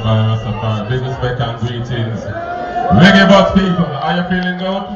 Rastafari. Big respect and greetings. Reggae Bus people, are you feeling good?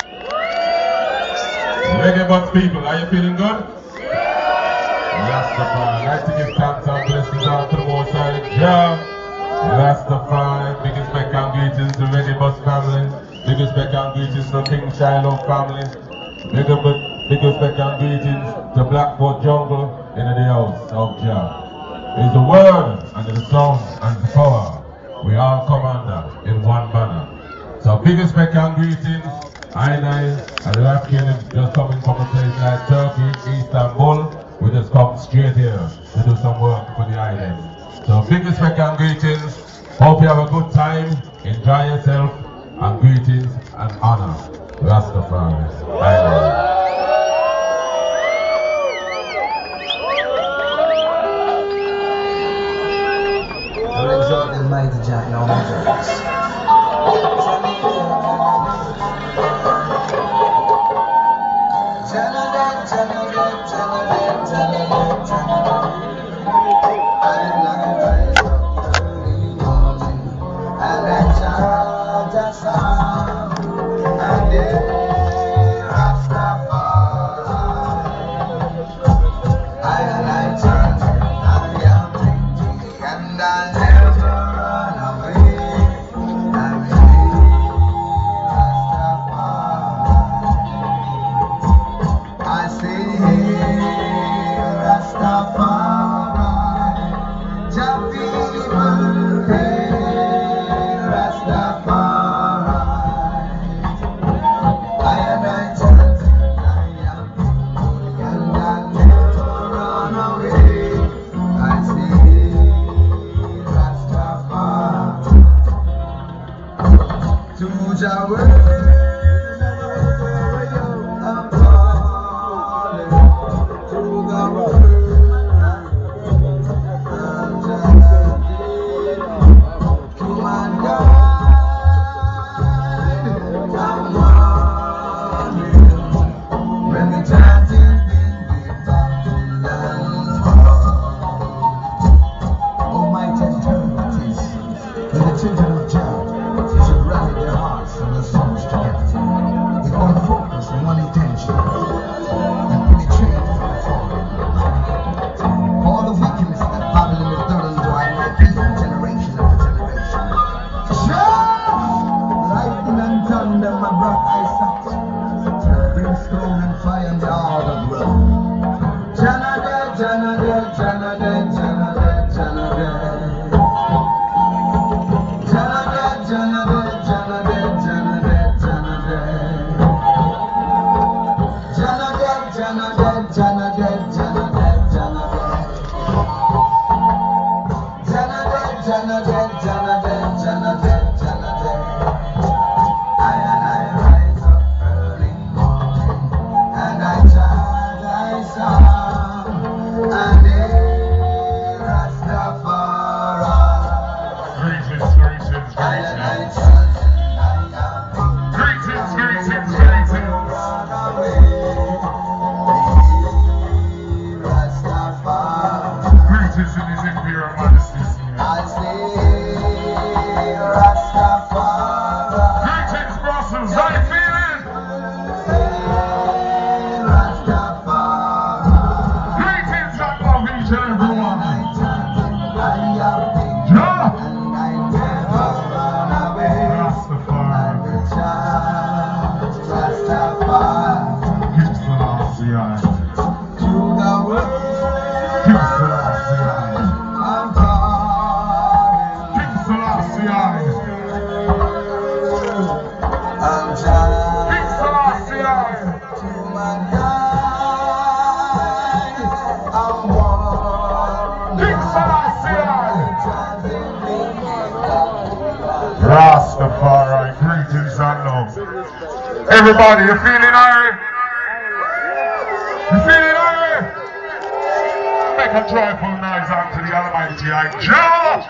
Reggae Bus people, are you feeling good? Rastafari. I'd like to give thanks and blessings out to the Most High Jah. Rastafari. Big respect and greetings to Reggae Bus family. Big respect and greetings to King Shiloh family. Big respect and greetings to Blackfoot Jungle in the house of Jah. It's the word and the sound and the power. We all come under in one banner. So big respect and greetings. I and the African just coming from a place like Turkey, Istanbul. We just come straight here to do some work for the island. So big respect and greetings. Hope you have a good time. Enjoy yourself. And greetings and honor. Rastafari Island. Mighty Jah in all my days. Rastafari, greetings and love. Everybody, you feeling alright? You feeling alright? Make a joyful noise unto the Almighty Jah.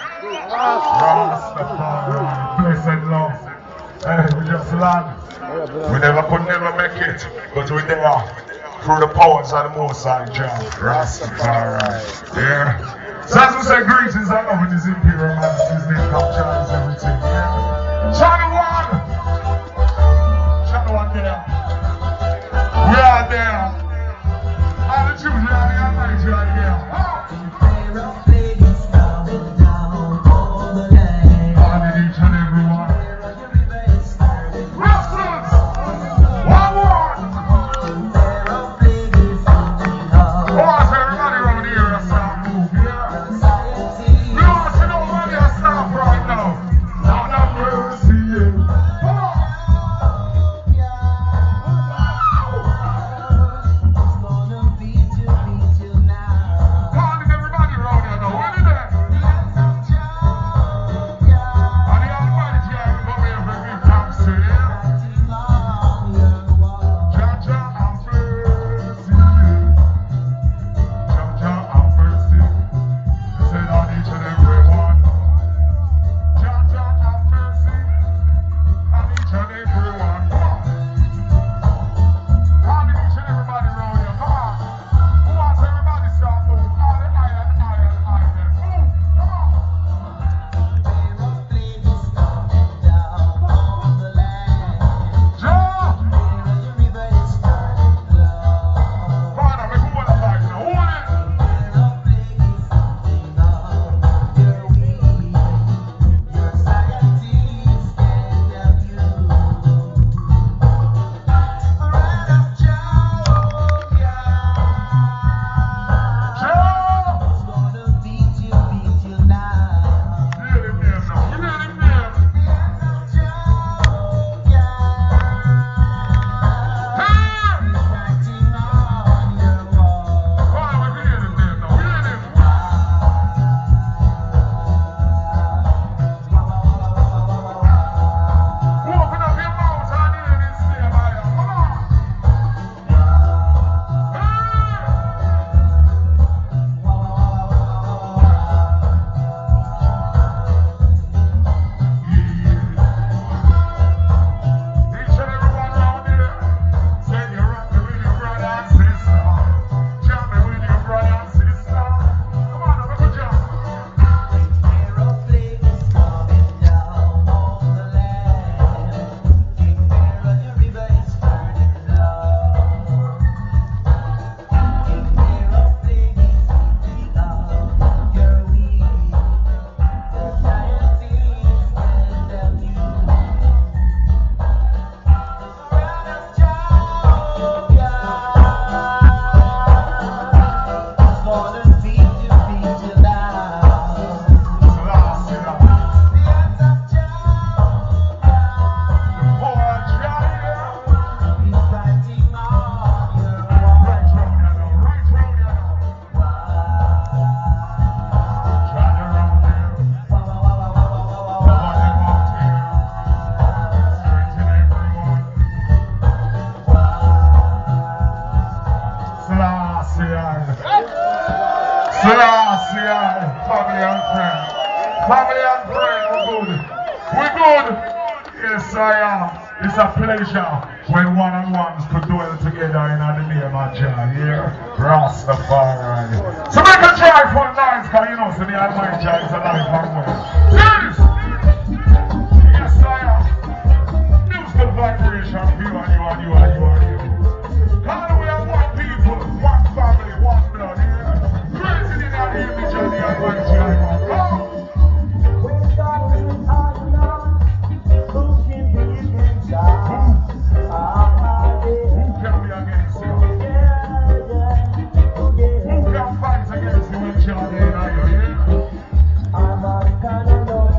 Rastafari, blessed love. Hey, we just land. We could never make it, but we're there through the powers of the Most High Jah. Rastafari. Yeah. So as we say, greetings and love in His Imperial Majesty's name. Come John is everything, yeah. Channel 1! Channel 1 there. We are there. All the children are there, all the children are there. Family and friends. Family and friends, we're good. We're good. Yes, I am. It's a pleasure when one-on-ones could dwell together in the name of Jah. Yeah, Rastafari. So make a try for nice, because you know, so the Almighty Jah is alive and well. Cheers! Yes, I am. Musical vibration for you and you and you and you and you. How do we have one people, one family, one blood here? Praising in the image of the Almighty Jah. I'm a kind of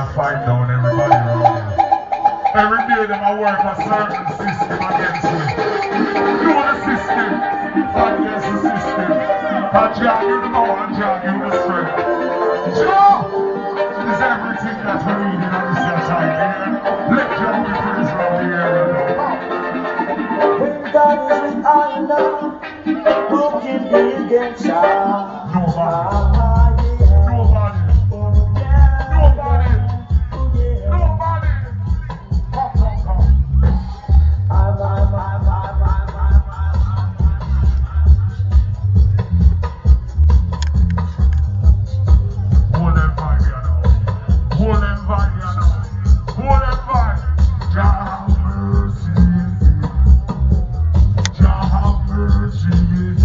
can't fight down everybody around here. Every day them I work a certain system against me. Do the system, fight against the system. I'll drag you the power and drag you the strength. Joe is everything that we need in our society here. Let Joe be praised around the area. When God is with I know, who can be against God? Nobody. Nobody. Nobody. Nobody. Come. Hold them vibe, you know. Hold them vibe, you know. Hold them vibe. Jah have mercy. Jah have mercy.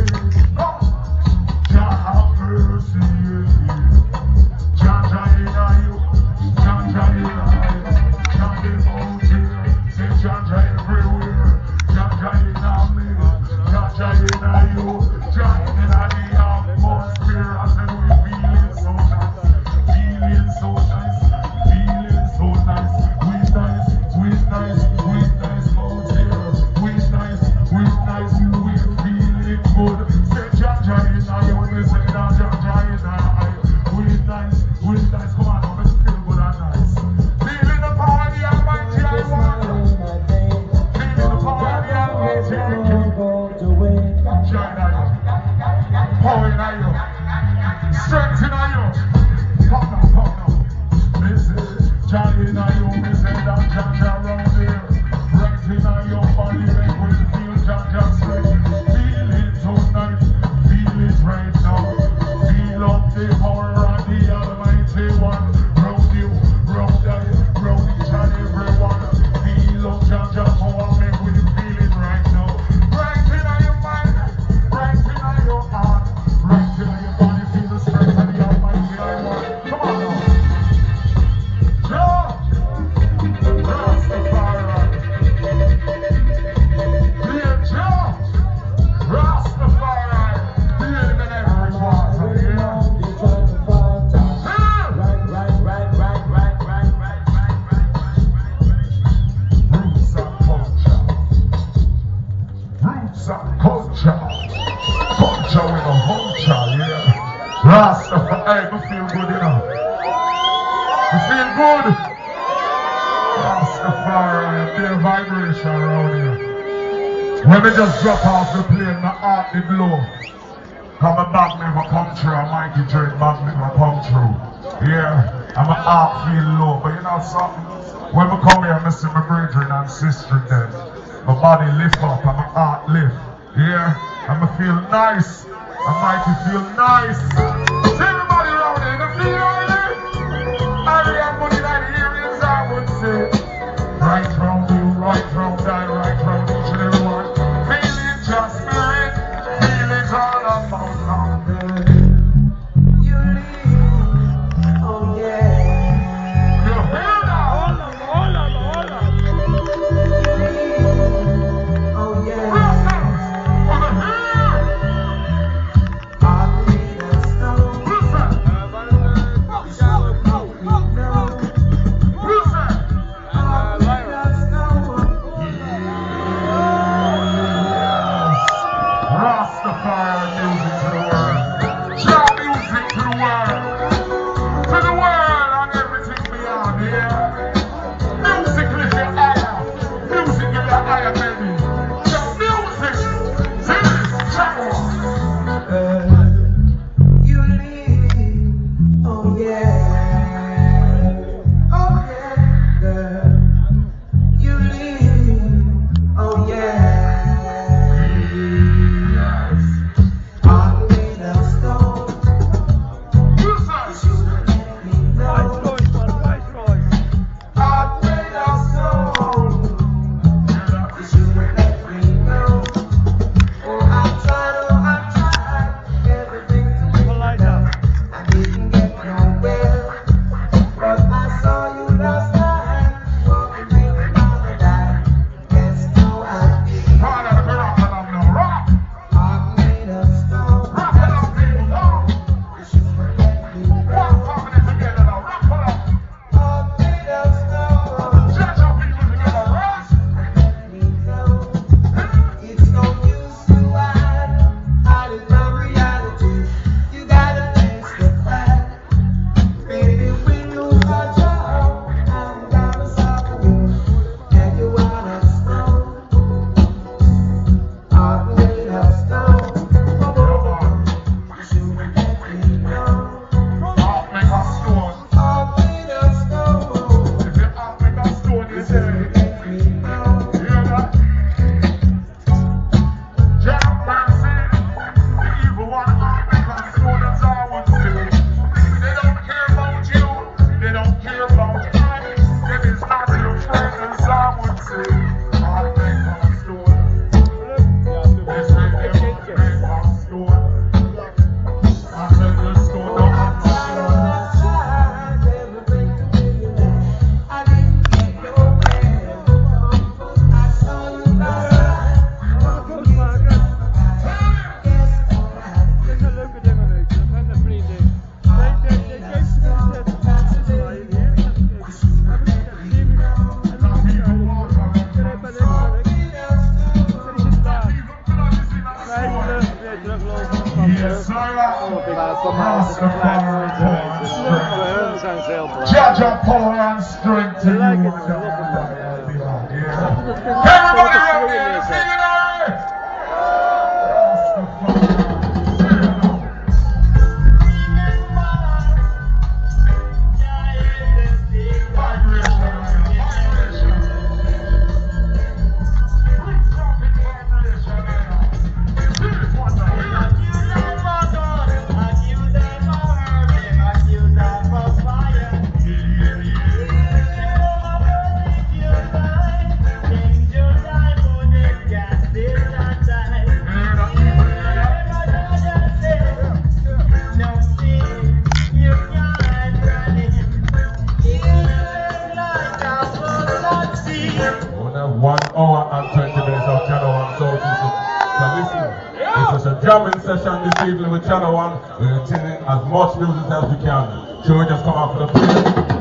Jah have mercy. Jah in you. Jah in you. Jah in mountain. Say Jah everywhere. Jah in me. Jah in you. Jah in the atmosphere. I said we feeling so nice. Feeling so nice. Feeling so nice. We nice. We nice. We nice mountain. We nice. We nice. We feeling good. Say Jah in you. We say that Jah in you. We nice. We nice. Come on, let's feel good and nice. Feeling the power of the Almighty I want. Feeling the power of the Almighty I want. Jah in you. Power in you. Strength in you. Come now. This is Jah in you. We say that Jah around here. Right in your body, make we feel Jah straight. Feel it tonight. Feel it right now. Feel up the power of the Almighty One. Round you, round I, round each and everyone. Feel up Jah power, make we feel it right now. Right in your mind, right in your heart, right in your body. Feel the strength of the Almighty One. Come on now. Jah, Rastafari. Dear Jah, Rastafari. Dear him in every part of the air. Roots and culture. Roots and culture. Culture with a vulture, yeah. Rastafari, hey, we feel good, you know. We feel good. Rastafari, their vibration around here. When me just drop off the plane, my heart did blow. Cause my back never come through, a mighty train back never come through. Yeah, and my heart feel low. But you know something? When we come here, I see my brethren and sister then. My body lift up and my heart lift. Yeah, and I feel nice. I mighty feel nice. See everybody around here, you feel alright? I have money that areas I would say. Right round you, right round I, right round each and every one. Feel it, just spirit. Feel it all about London. You leave, oh yeah. You hear that? You leave, oh yeah. Rasta, over here. I believe there's no and strength to you. Yeah. Everybody out there, sing it out. Jamming session this evening with Channel 1. We're tuning as much music as we can. Should we just come out for the play?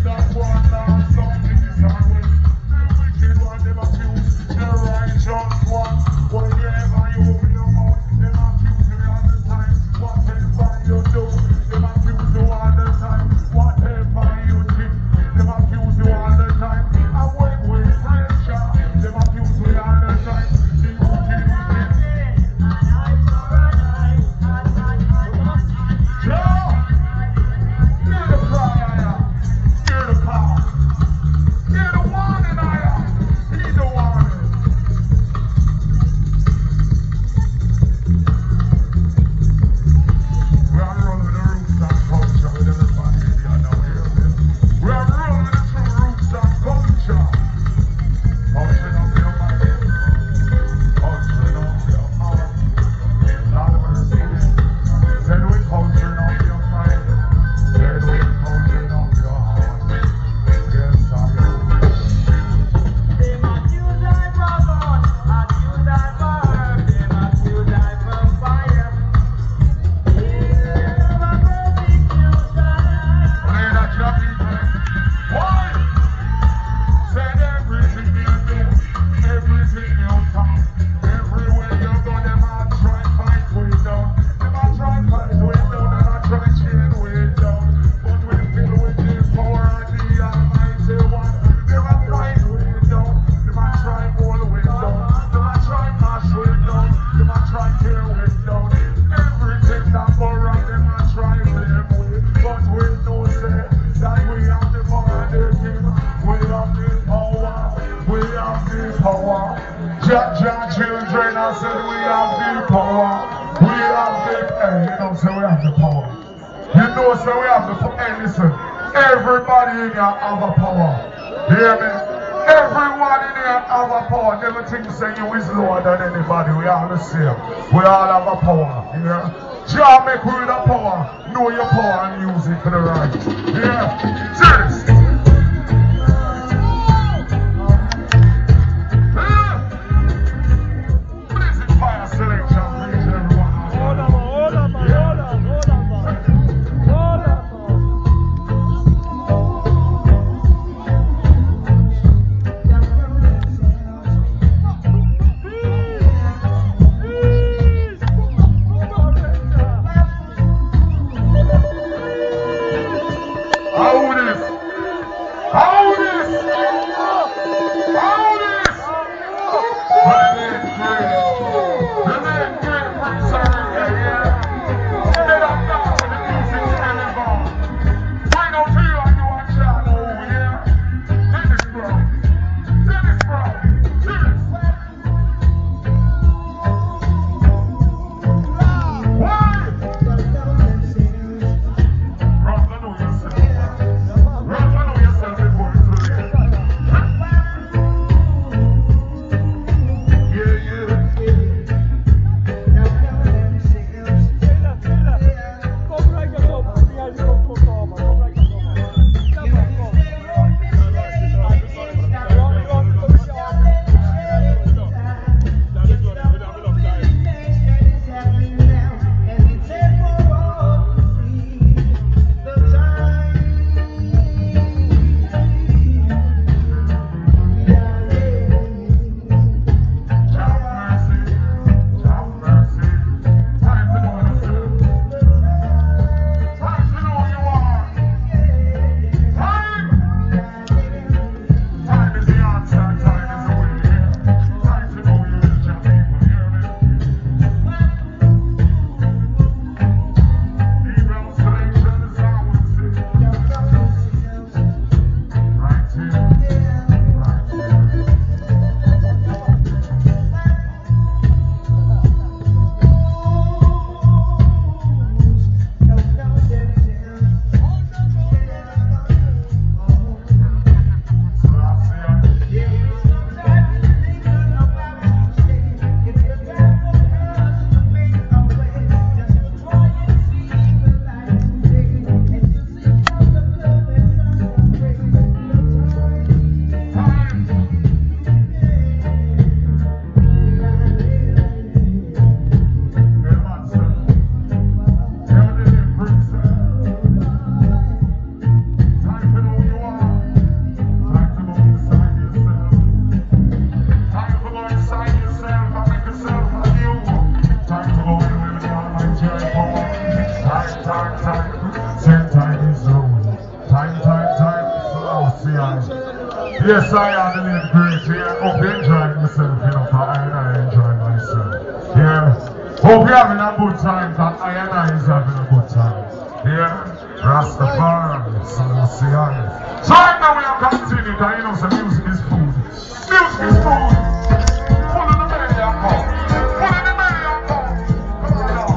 Just so we have to put, hey, listen, everybody in here have a power. You hear me? Everyone in here have a power. Never think say you is lower than anybody. We all the same. We all have a power. Yeah? Jah make you with a power. Know your power and use it for the right. Yeah? Serious. Yes, I am the little great here. Hope you enjoying myself, you know, for I enjoy myself. Yeah. Hope you're having a good time, for I is having a good time. Yeah. Rastafari, Selassie. So right now we are continuing, because you know, so music is food. Music is food. Full of the belly and pop. Full of the belly and pop. Come on now.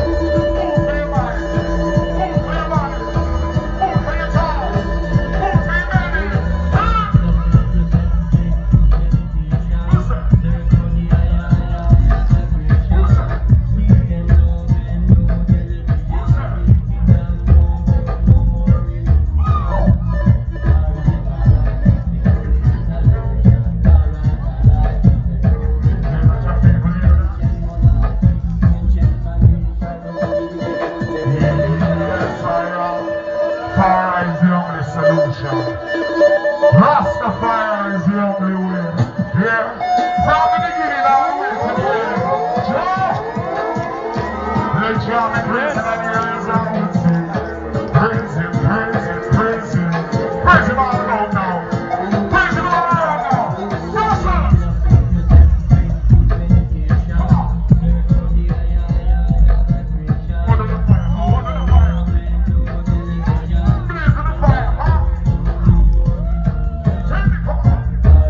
Food for your mind. Food for your body. Food for your tongue. Food for your belly. Rastafari is the only way. Yeah. From the beginning all the way to the end. Jah. Let Jah be praised and the earth and the sea. Praise him, praise him, praise him. Praise him all around now. Praise him all around now. Yes, sir. What are the fire? What are the fire? Blaze in the fire, huh? Turn the fire.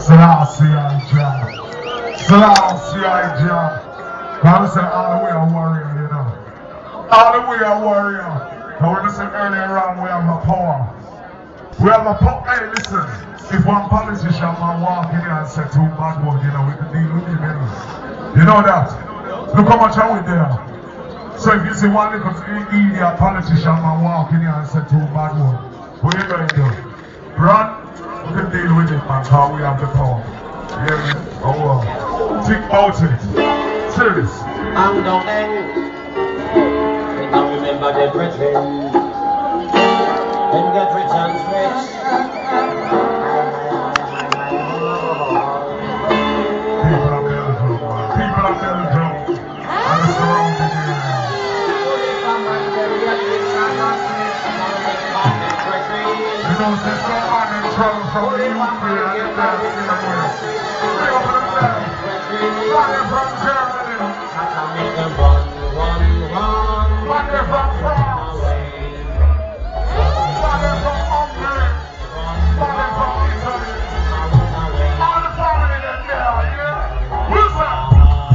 Selassie I Jah. Selassie I Jah. I say all the way a warrior, you know. All the way a warrior. And when I said earlier on, we have a power. We have a power. Hey, listen. If one politician man walk in here and say two bad words, you know, we can deal with him, you know. You know that? Look how much are we there. So if you see one little idiot politician man walk in here and say two bad words, what are you going to do? Run? We can deal with it, man, how we have the power. You hear me? Oh, wow. Think about it. Serious. I'm down there. I remember the brethren. Then get rich and stretch. People of Belgium, man. People of Belgium. And the surrounding area. You know, since some man in trouble from the UK and the dance in the West. They open themselves. Running from Germany. Running from France. Running from Hungary. Running from Italy. All the family in there, yeah? Who's that?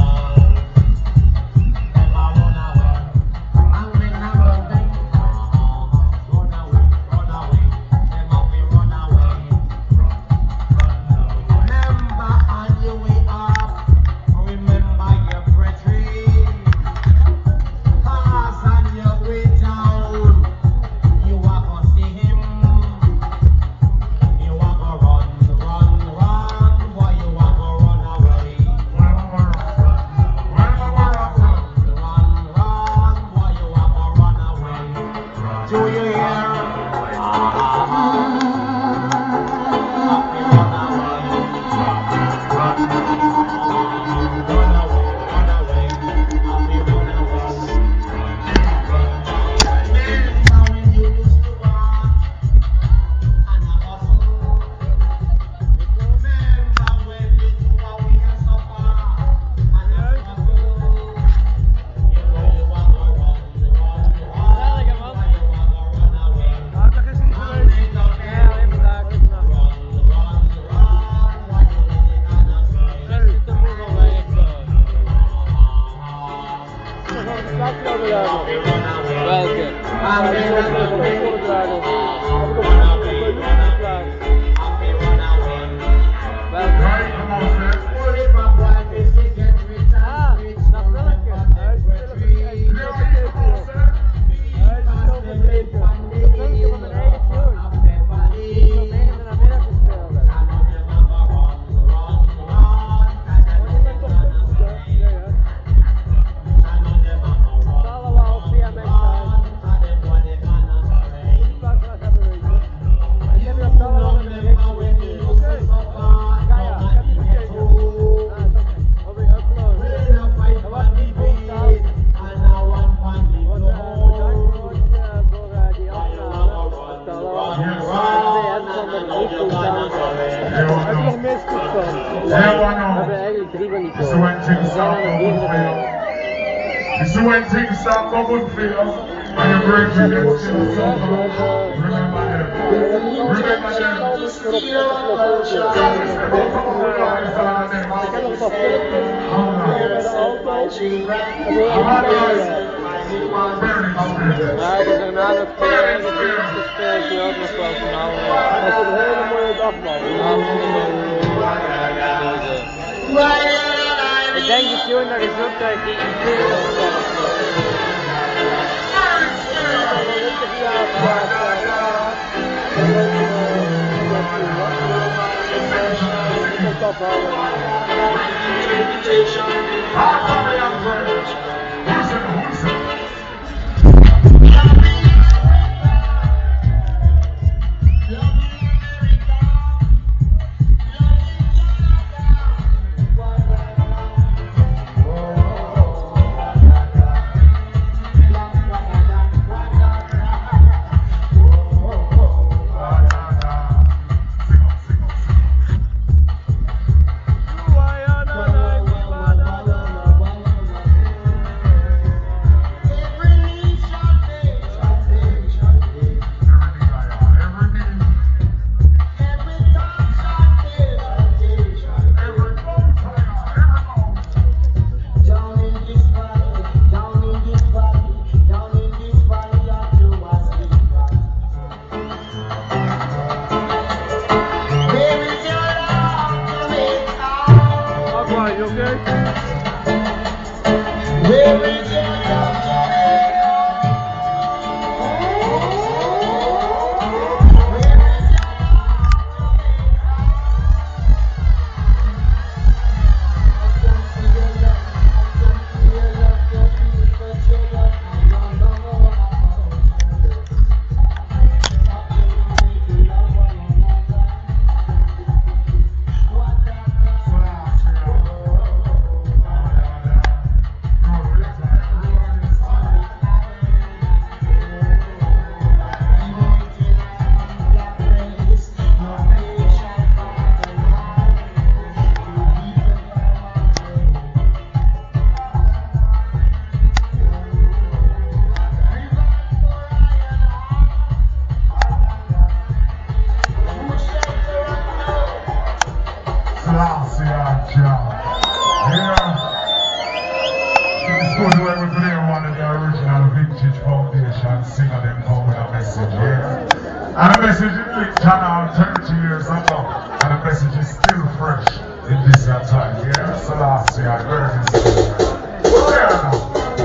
Ik denk dat je naar de zoek uit die It's good to ever play one of the original Vintage Foundation singer them come with a message, yeah. And the message is linked channel 30 years ago, and the message is still fresh in this time, yeah. So last year, I heard this. Yeah, now.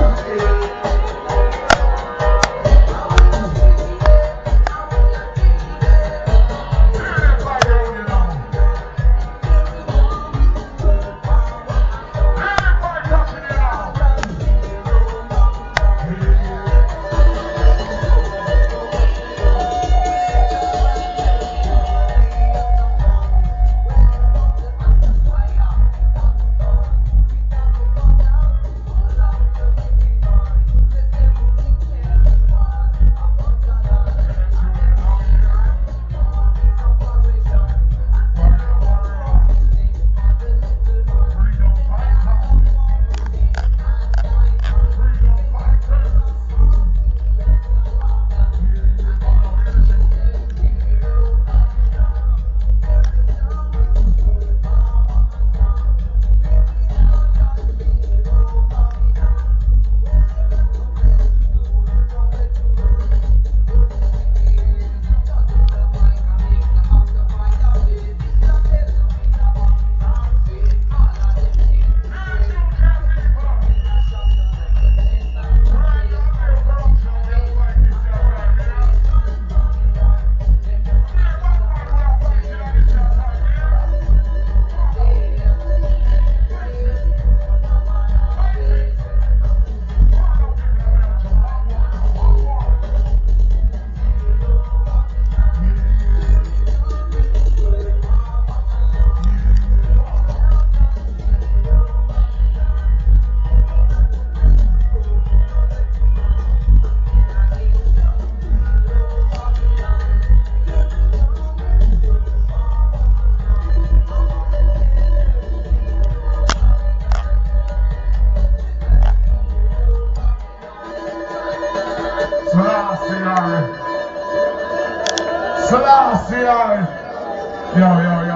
Selassie, yo,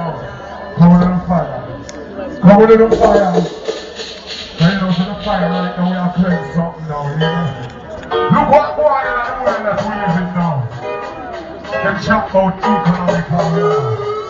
coming on fire, coming on fire. Now you know to the fire right now we are cleansed something now, yeah. Look what boy in the world that we live in now. Them chat about economical war.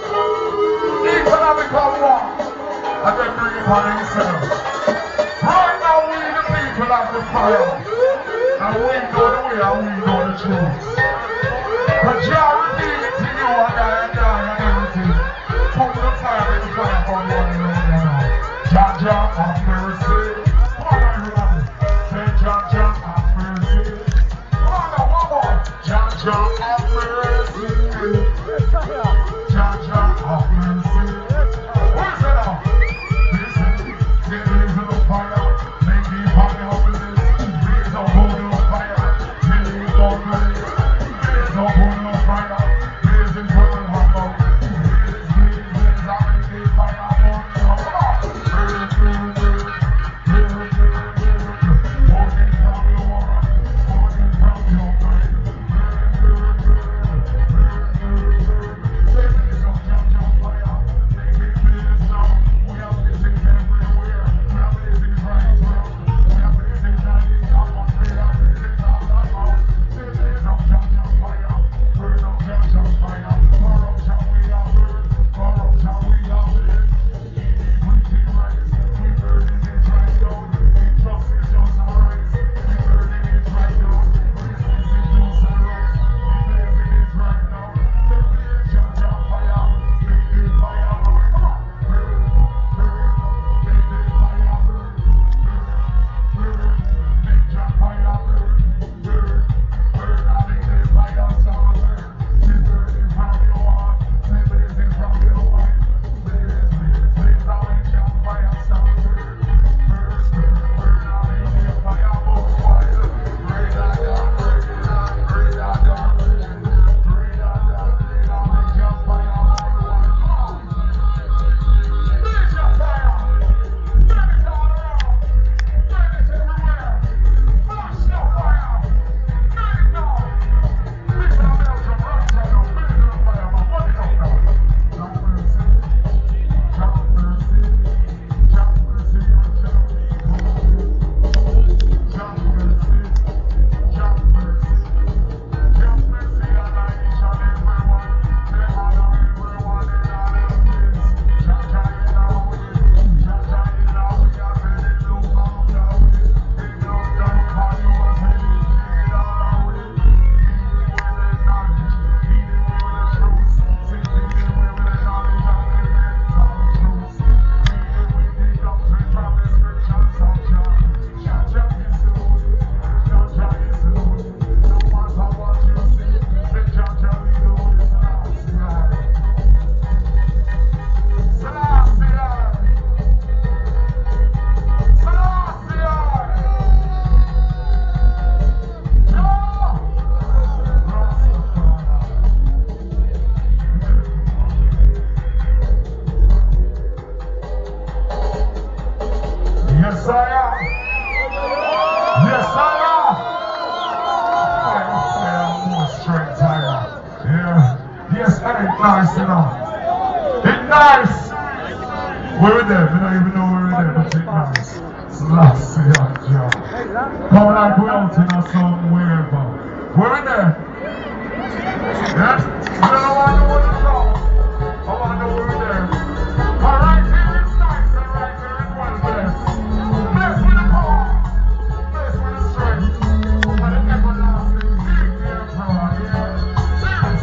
Economical war. And then bring it on themselves. Right now we the people have the fire. And we know the way and we know the truth. But Jah reveal it to you and everything. Come to the fire, make the fire come on and on. Jah have mercy. Come on everybody. Say Jah have mercy. Come on now, one more. Jah have mercy. Jah have mercy. What is it now? Listen, there is no fire. Make the fire holiness. There is no holy fire. There is no grace. There is no holy fire. There is internal nice. We're there. We don't even know we're there, but it's nice. Selassie, yeah. Come like we're out in a somewhere, but we're there. Yeah? I don't want to know what it's called. I want to know we're there. But right here it's nice, and right here it's well blessed. Blessed with the power. Blessed with the strength. And the everlasting King, the Emperor, yeah? Serious.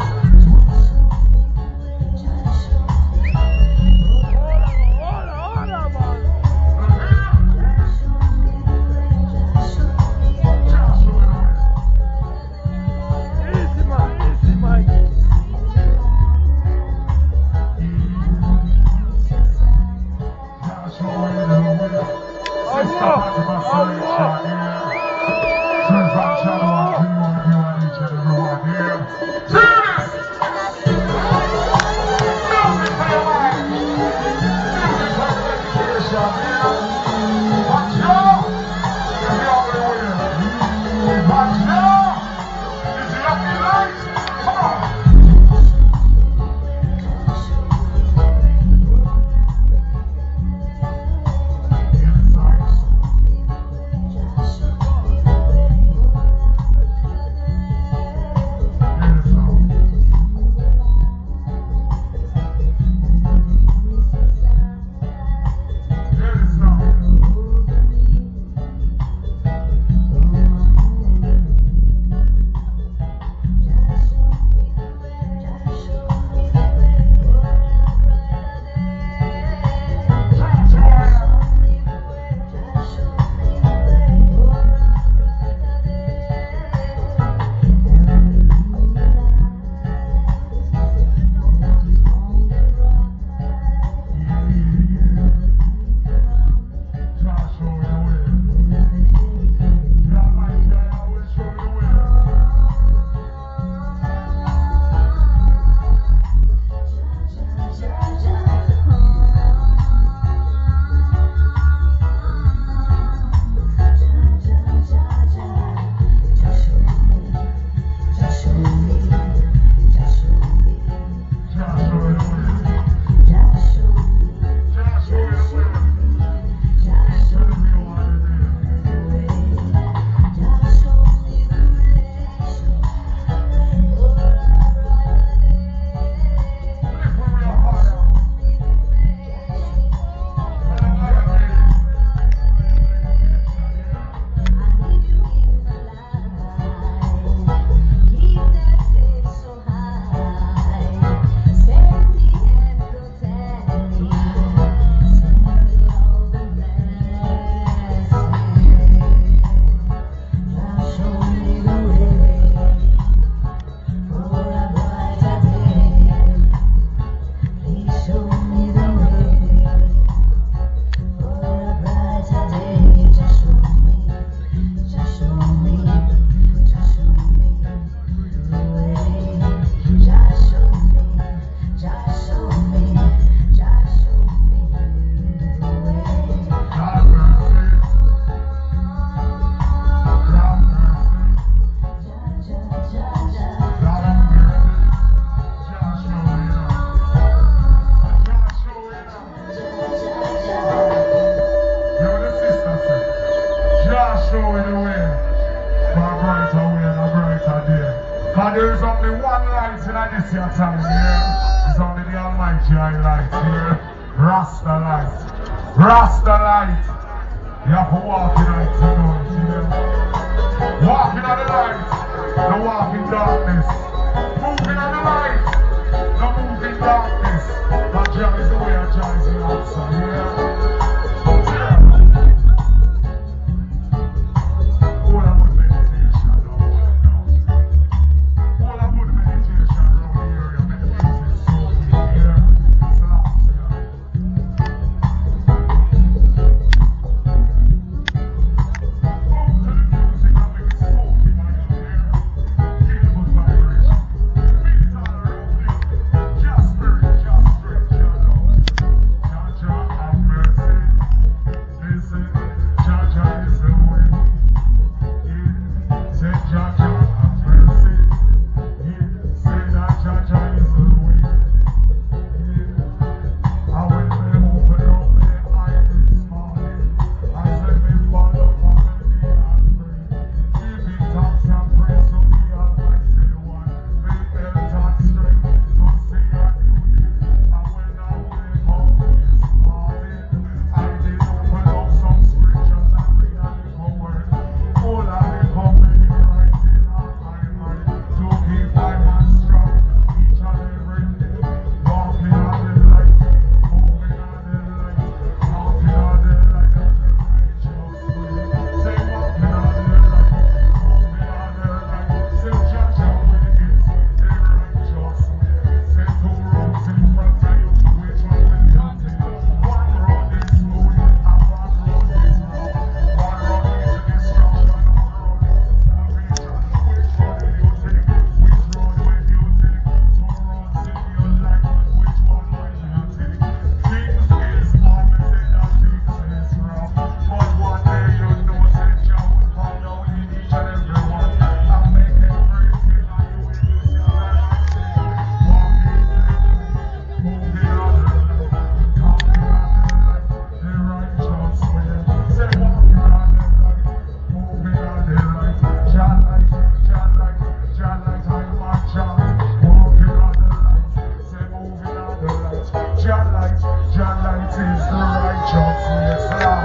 Jah light. Jah light is the righteousness.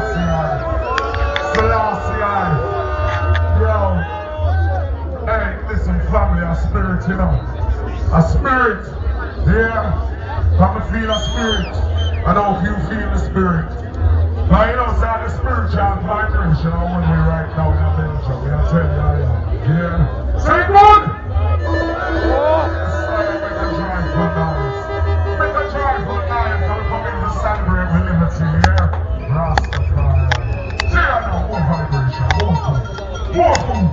Selassie. Yo. Hey, listen, family, a spirit, you know. A spirit. Yeah. Come and feel a spirit. I know if you feel the spirit. But you know, it's the spiritual vibration when we right now in a Belgium. We are telling you, yeah. Say good! Make a joyful night. Come in to celebrate with liberty, yeah? Rastafari. See, I know, more vibration, more food. More food.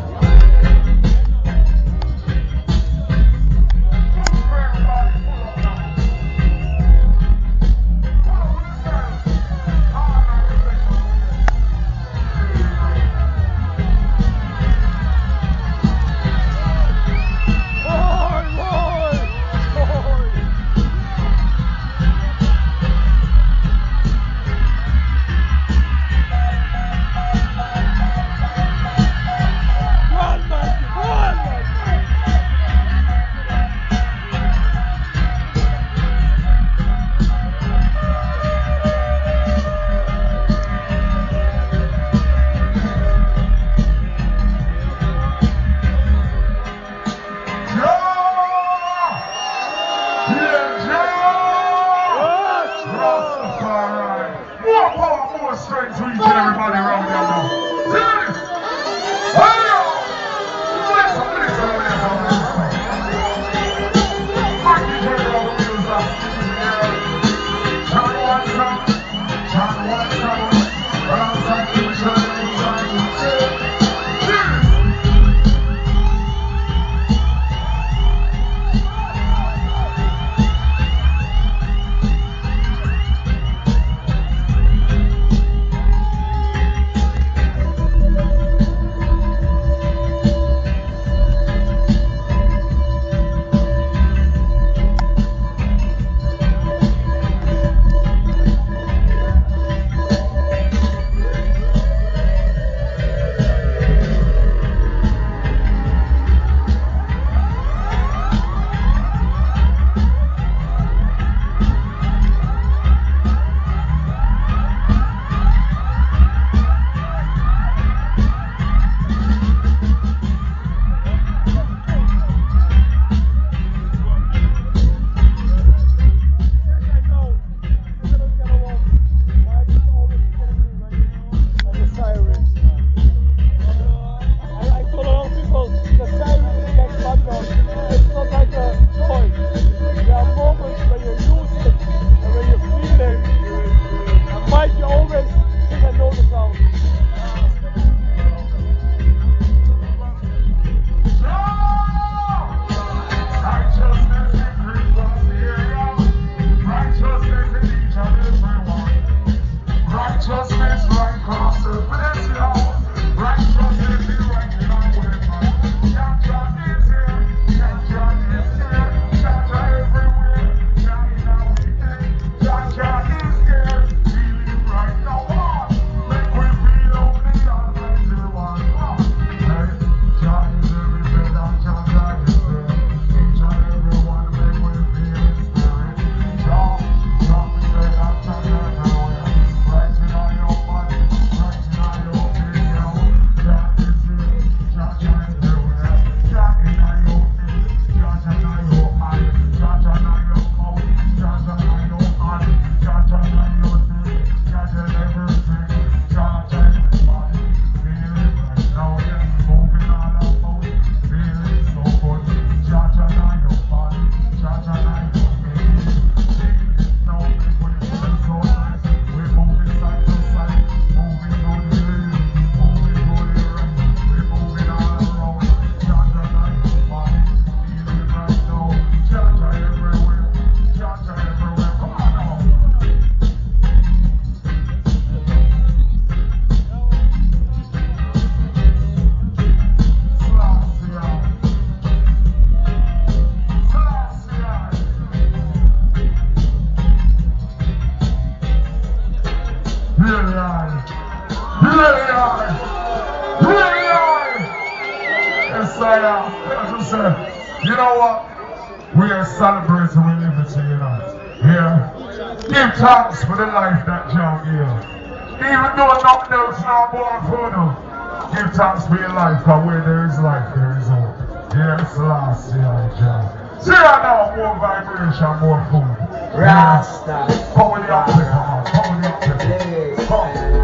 You know what? We are celebrating with liberty, you know. Yeah. Give thanks for the life that John gave. Even though nothing else not born for them. Give thanks for your life, because where there is life, there is hope. Yes, last year, John. See right now, more vibration, more food. Rasta. Come with the Africa, man. Come with the Africa. Come.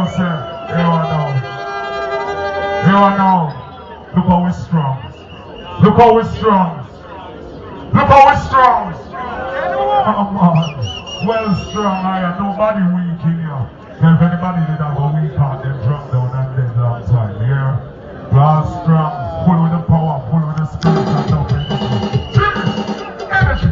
know, sir. You don't know. You don't know. Look how we're strong. Look how we're strong. Look how we're strong. Come on. Well strong, I am nobody weak in here. So if anybody did have a weak heart, then drop down and dead long time. Yeah? Well strong, full with the power, full with the spirit and love. Energy.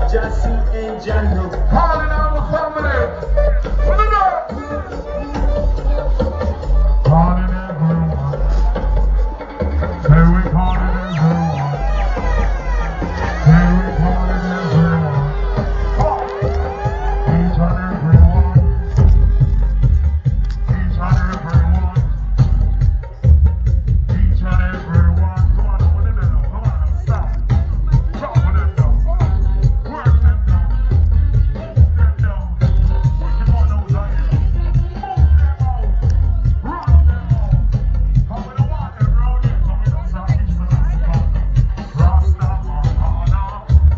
Just see angel look. Calling out the family. Put it up. Calling everyone. Say we calling everyone. Say we calling everyone. Each and everyone. Each and everyone. Each and everyone. Come on, put it down. Come on, stop. Stop with it down. Work them down. Get down. Put your nose on here. Move them out. Run them out. Come we don't want them round here. Come we don't stop each other. Rasta,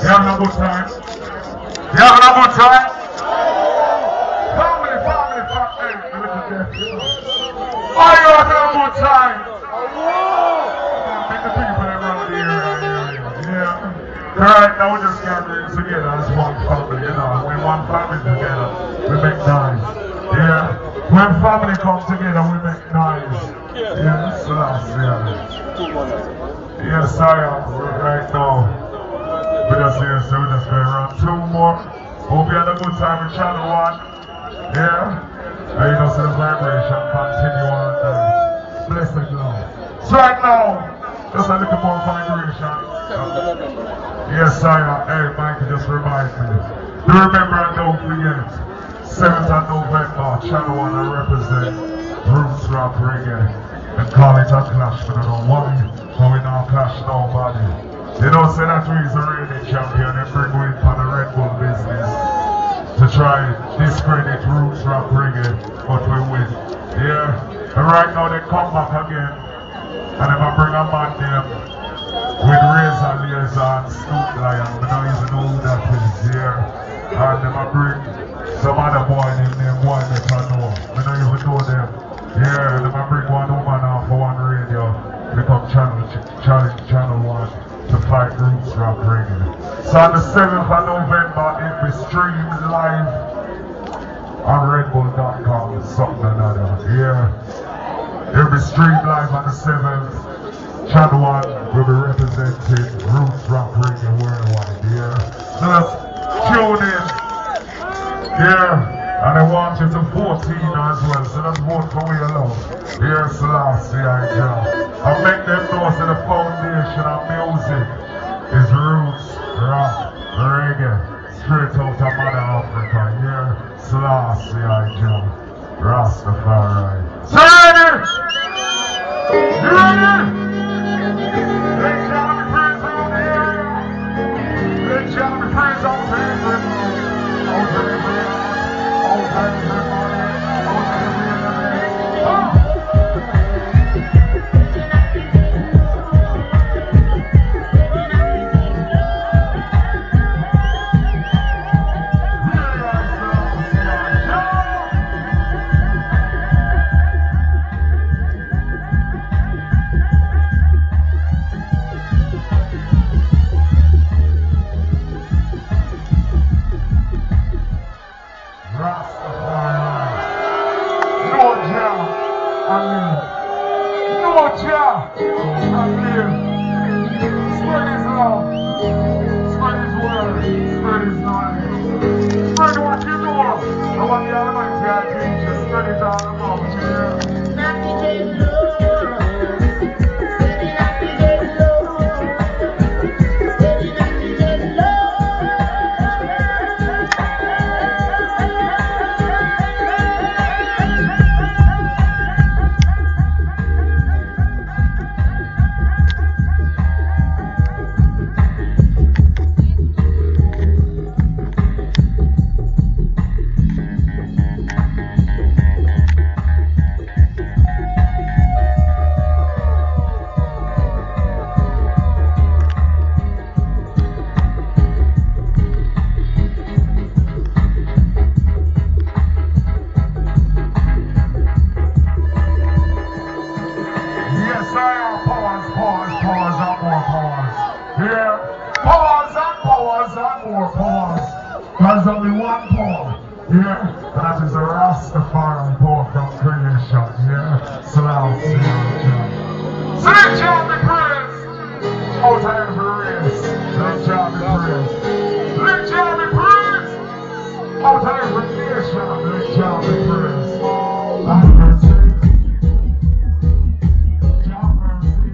You having a good time? You having a good time? Family. Hey, look at that. Are you having a good time? Make the people around here. Yeah. Alright, now we just gathering together as one family, you know. When one family together, we make noise. Yeah. When family come together, we make noise. Yes, yes, I am right now. We just here, so we just going around 2 more. Hope you had a good time with Channel 1. Yeah. And you know, so the vibration continue on. Blessed love. So right now, just a little more vibration. Yes, I am. Hey, Mike, just remind me. Do remember and don't forget. 7th of November, Channel 1 I represent Roots Rock Reggae. And call it a clash, but I don't know why. But we don't clash nobody. You know, say that we's a reigning champion and bring we for the Red Bull business. To try discredit Roots Rock Reggae, but we win. Yeah. And right now they come back again. And if I bring a man name with Razor Laser and Snoop Lion, we don't even know who that is. Yeah. And if I bring some other boy named Boy Better Know. We don't even know them. Yeah, and if I bring one woman off for one radio, become channel 1 to fight Roots Rock Reggae. So on the 7th of November, it will be streamed live on redbull.com, something or another. Yeah. It will be streamed live on the 7th. Channel 1 will be representing Roots Rock Reggae worldwide. Yeah. So let's tune in. Yeah, and I want you to 14 as well, so let's vote for we alone. Here's Selassie I Jah. And make them know that the foundation of music is Roots Rock Reggae, straight out of Mother Africa. Here, Selassie I Jah, Rastafari. So ready? You ready? Let Jah be praised out here. Let Jah be praised out here. There's only one poem, yeah, and that is a Rastafari poem from creation, yeah. Selassie I Jah. So let Jah be praised out of every race. Let Jah be praised. Let Jah be praised out of every nation. Let Jah be praised. And mercy. Jah mercy.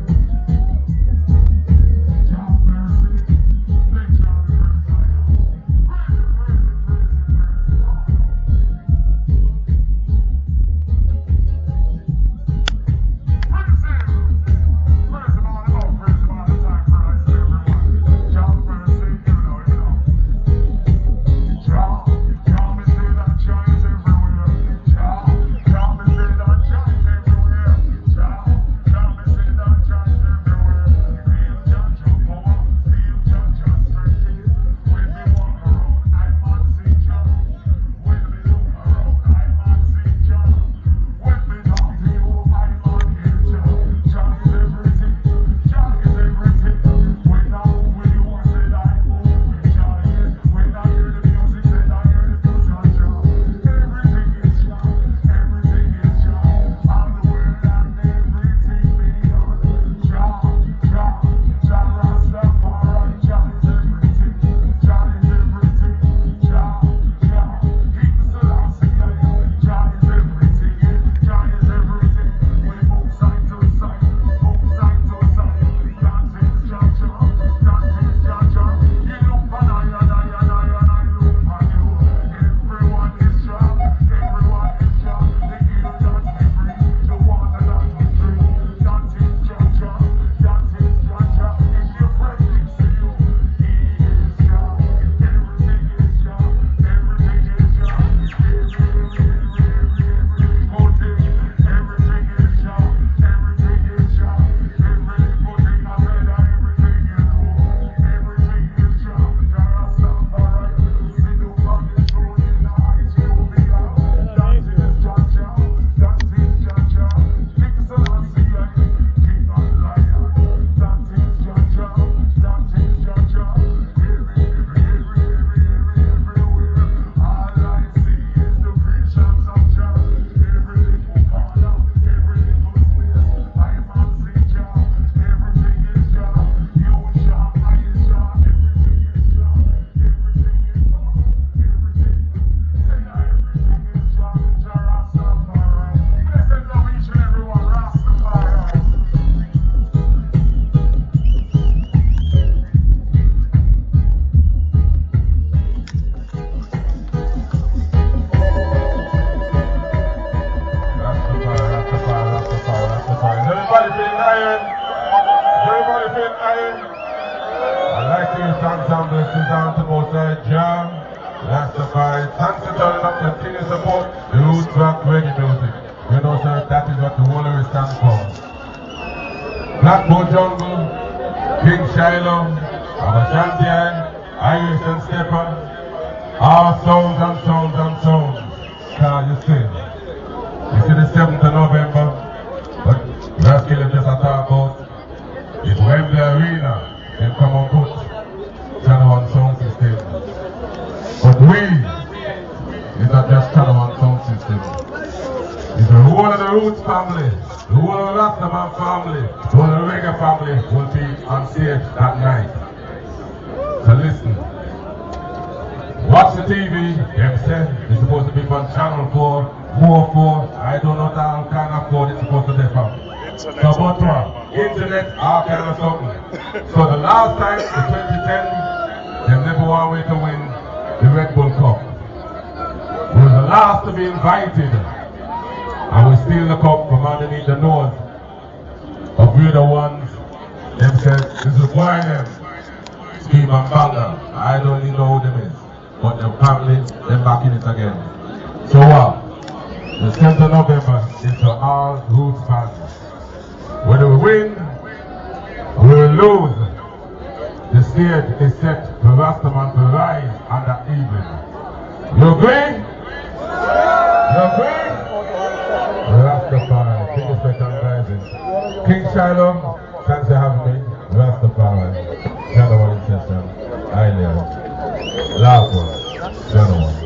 Jah mercy. Let Jah be praised. Praise him all about time for us, everyone. thanks and blessings down to Most High Jah. Rastafari, thanks for turning up, continue to support the roots rock reggae music. You know, sir, that is what the whole of it stands for. Blackboard Jungle, King Shiloh, Abashanti, Irish and Stepper, all songs and songs and songs. Can you see? You see the 7th of November, but Rascal just a talk about it's Wembley Arena. Then come on put Channel 1 sound system. But we is not just Channel 1 sound system. It's the whole of the Roots family, the whole of the Rastaman family, the whole of the Reggae family will be on stage that night. So listen. Watch the TV, them said it's supposed to be on Channel 4, more 4, I don't know that kind of 4 it's supposed to be from. So but what? Internet, all kind of something. So the last time, in 2010, they never wanted to win the Red Bull Cup. We were the last to be invited. And we steal the cup from underneath the nose of we're the ones. Them said, this is why them. Scheme and Banger. I don't even know who them is. But the family, they're back in it again. So what? The 7th of November is for all Roots fans. Whether we win or we lose, the stage is set for Rastaman to rise on that evening. You agree? You agree? Rastafari, biggest respect and rising. King Shiloh, thanks for having me. Rastafari, Channel 1 session, Island, last one, Channel 1.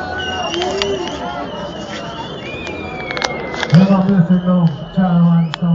I'm listening to Channel 1.